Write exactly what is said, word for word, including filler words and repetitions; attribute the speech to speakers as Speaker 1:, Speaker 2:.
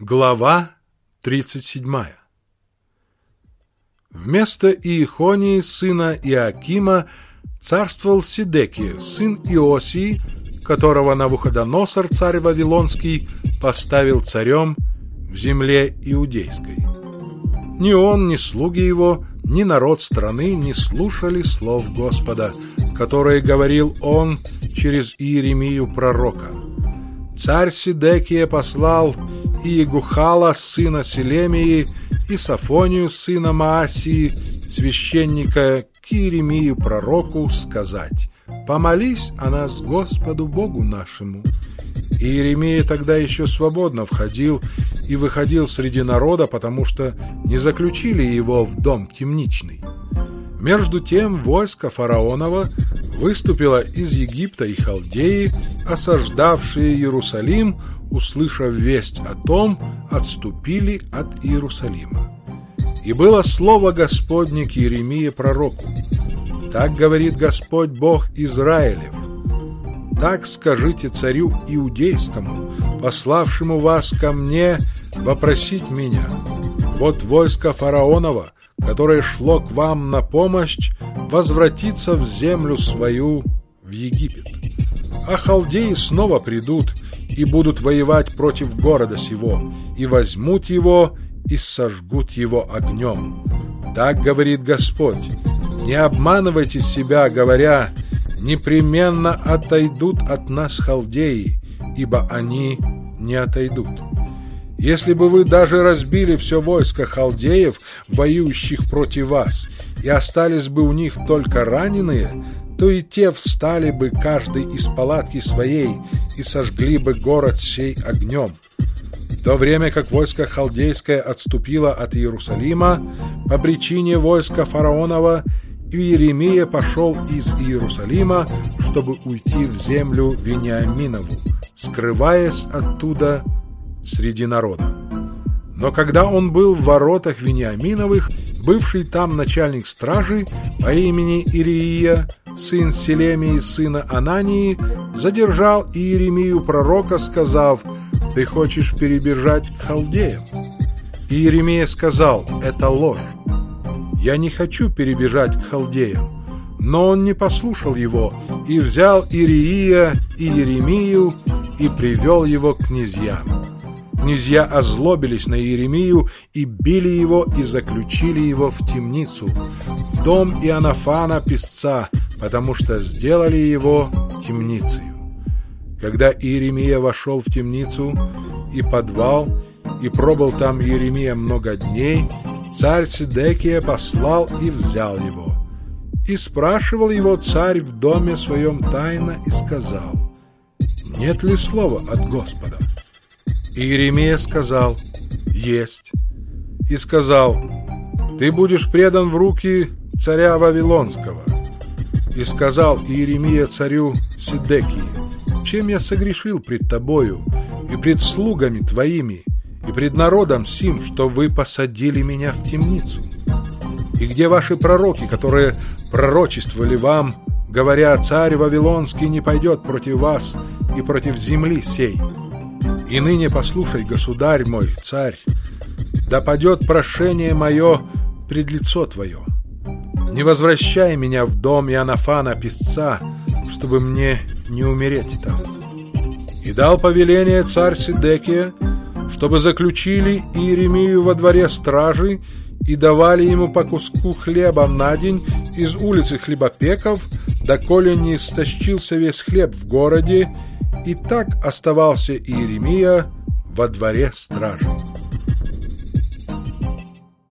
Speaker 1: Глава тридцать седьмая. Вместо Иехонии, сына Иоакима, царствовал Сидекия, сын Иосии, которого Навуходоносор, царь Вавилонский, поставил царем в земле иудейской. Ни он, ни слуги его, ни народ страны не слушали слов Господа, которые говорил он через Иеремию пророка. Царь Сидекия послал Иегухала, сына Селемии, и Софонию, сына Маасии, священника, к Иеремию пророку сказать: «Помолись о нас Господу Богу нашему». И Иеремия тогда еще свободно входил и выходил среди народа, потому что не заключили его в дом темничный. Между тем войско фараонова выступило из Египта и Халдеи, осаждавшие Иерусалим, услышав весть о том, отступили от Иерусалима. И было слово Господне к Иеремии пророку: «Так говорит Господь Бог Израилев: так скажите царю иудейскому, пославшему вас ко мне вопросить меня: вот войско фараонова, которое шло к вам на помощь, возвратится в землю свою, в Египет. А халдеи снова придут и будут воевать против города сего, и возьмут его, и сожгут его огнем. Так говорит Господь: не обманывайте себя, говоря: непременно отойдут от нас халдеи, ибо они не отойдут. Если бы вы даже разбили все войско халдеев, воюющих против вас, и остались бы у них только раненые, то и те встали бы каждый из палатки своей и сожгли бы город сей огнем. В то время как войско халдейское отступило от Иерусалима по причине войска фараонова, Иеремия пошел из Иерусалима, чтобы уйти в землю Вениаминову, скрываясь оттуда среди народа. Но когда он был в воротах Вениаминовых, бывший там начальник стражи по имени Ириия, сын Селемии, сына Анании, задержал Иеремию пророка, сказав: «Ты хочешь перебежать к халдеям?» Иеремия сказал: «Это ложь. Я не хочу перебежать к халдеям». Но он не послушал его, и взял Ириия и Иеремию и привел его к князьям. Князья озлобились на Иеремию и били его и заключили его в темницу, в дом Иоаннафана писца, потому что сделали его темницею. Когда Иеремия вошел в темницу и подвал, и пробыл там Иеремия много дней, царь Сидекия послал и взял его. И спрашивал его царь в доме своем тайно и сказал: «Нет ли слова от Господа?» Иеремия сказал: «Есть». И сказал: «Ты будешь предан в руки царя Вавилонского». И сказал Иеремия царю Сидекии: «Чем я согрешил пред тобою и пред слугами твоими и пред народом сим, что вы посадили меня в темницу? И где ваши пророки, которые пророчествовали вам, говоря: царь Вавилонский не пойдет против вас и против земли сей? И ныне послушай, государь мой, царь, да падет прошение мое пред лицо твое. Не возвращай меня в дом Иоаннафана писца, чтобы мне не умереть там». И дал повеление царь Сидекия, чтобы заключили Иеремию во дворе стражи и давали ему по куску хлеба на день из улицы хлебопеков, доколе не истощился весь хлеб в городе. И так оставался Иеремия во дворе стражи.